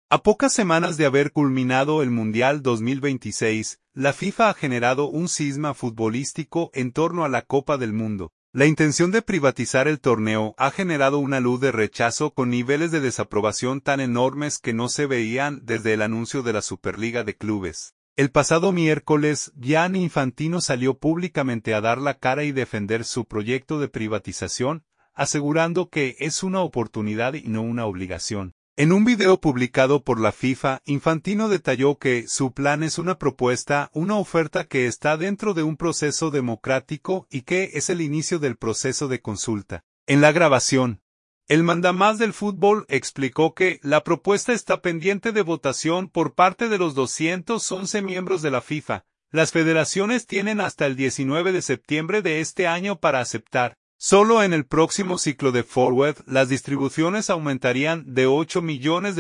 A pocas semanas de haber culminado el Mundial 2026, la FIFA ha generado un cisma futbolístico en torno a la Copa del Mundo. La intención de privatizar el torneo ha generado una luz de rechazo con niveles de desaprobación tan enormes que no se veían desde el anuncio de la Superliga de Clubes. El pasado miércoles, Gianni Infantino salió públicamente a dar la cara y defender su proyecto de privatización, asegurando que es una oportunidad y no una obligación. En un video publicado por la FIFA, Infantino detalló que su plan es una propuesta, una oferta que está dentro de un proceso democrático y que es el inicio del proceso de consulta. En la grabación, el mandamás del fútbol explicó que la propuesta está pendiente de votación por parte de los 211 miembros de la FIFA. Las federaciones tienen hasta el 19 de septiembre de este año para aceptar. Solo en el próximo ciclo de Forward, las distribuciones aumentarían de $8 millones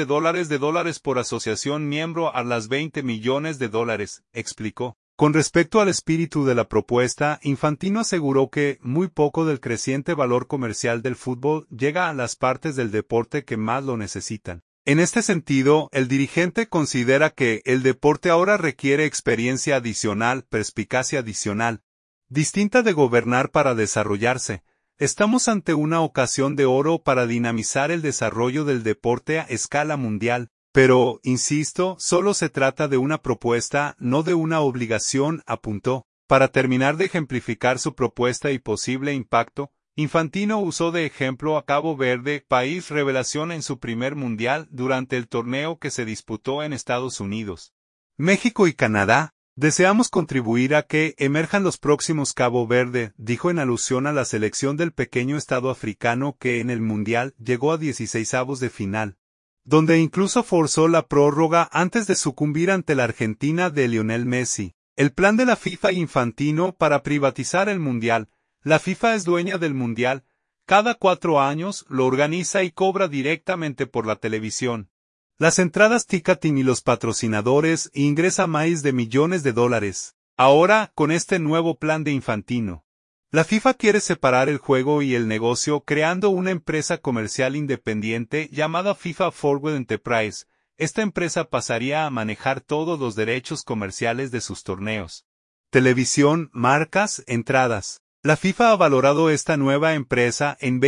por asociación miembro a las $20 millones, explicó. Con respecto al espíritu de la propuesta, Infantino aseguró que muy poco del creciente valor comercial del fútbol llega a las partes del deporte que más lo necesitan. En este sentido, el dirigente considera que el deporte ahora requiere experiencia adicional, perspicacia adicional, distinta de gobernar para desarrollarse. Estamos ante una ocasión de oro para dinamizar el desarrollo del deporte a escala mundial, pero, insisto, solo se trata de una propuesta, no de una obligación, apuntó. Para terminar de ejemplificar su propuesta y posible impacto, Infantino usó de ejemplo a Cabo Verde, país revelación en su primer mundial durante el torneo que se disputó en Estados Unidos. México y Canadá. Deseamos contribuir a que emerjan los próximos Cabo Verde, dijo en alusión a la selección del pequeño estado africano que en el Mundial llegó a 16avos de final, donde incluso forzó la prórroga antes de sucumbir ante la Argentina de Lionel Messi. El plan de la FIFA Infantino para privatizar el Mundial. La FIFA es dueña del Mundial, cada 4 años lo organiza y cobra directamente por la televisión. Las entradas ticketing y los patrocinadores ingresa más de millones de dólares. Ahora, con este nuevo plan de Infantino, la FIFA quiere separar el juego y el negocio creando una empresa comercial independiente llamada FIFA Forward Enterprise. Esta empresa pasaría a manejar todos los derechos comerciales de sus torneos. Televisión, marcas, entradas. La FIFA ha valorado esta nueva empresa en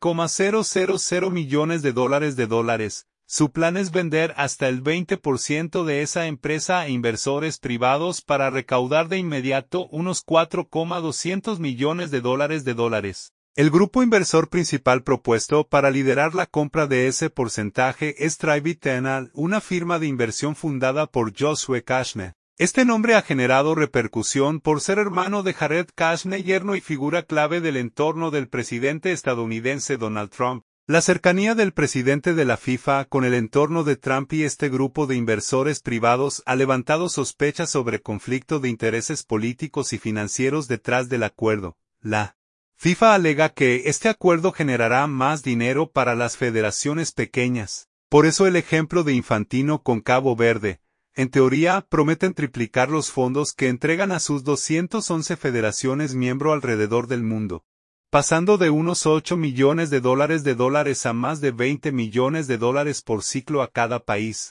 $20,000 millones. Su plan es vender hasta el 20% de esa empresa a inversores privados para recaudar de inmediato unos $4,200 millones. El grupo inversor principal propuesto para liderar la compra de ese porcentaje es Trivital, una firma de inversión fundada por Joshua Kashner. Este nombre ha generado repercusión por ser hermano de Jared Kushner, yerno y figura clave del entorno del presidente estadounidense Donald Trump. La cercanía del presidente de la FIFA con el entorno de Trump y este grupo de inversores privados ha levantado sospechas sobre conflicto de intereses políticos y financieros detrás del acuerdo. La FIFA alega que este acuerdo generará más dinero para las federaciones pequeñas. Por eso el ejemplo de Infantino con Cabo Verde, en teoría, prometen triplicar los fondos que entregan a sus 211 federaciones miembro alrededor del mundo, pasando de unos $8 millones a más de $20 millones por ciclo a cada país.